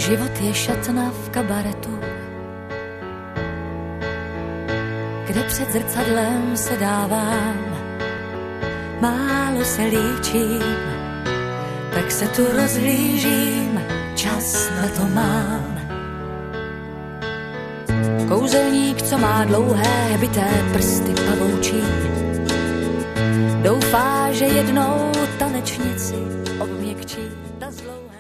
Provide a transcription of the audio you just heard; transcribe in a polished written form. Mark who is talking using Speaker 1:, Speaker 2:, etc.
Speaker 1: Život je šatna v kabaretu, kde před zrcadlem se dávám, málo se líčím, tak se tu rozhlížím, čas na to mám. Kouzelník, co má dlouhé bité prsty pavoučí, doufá, že jednou tanečnici obměkčí ta zlouhé.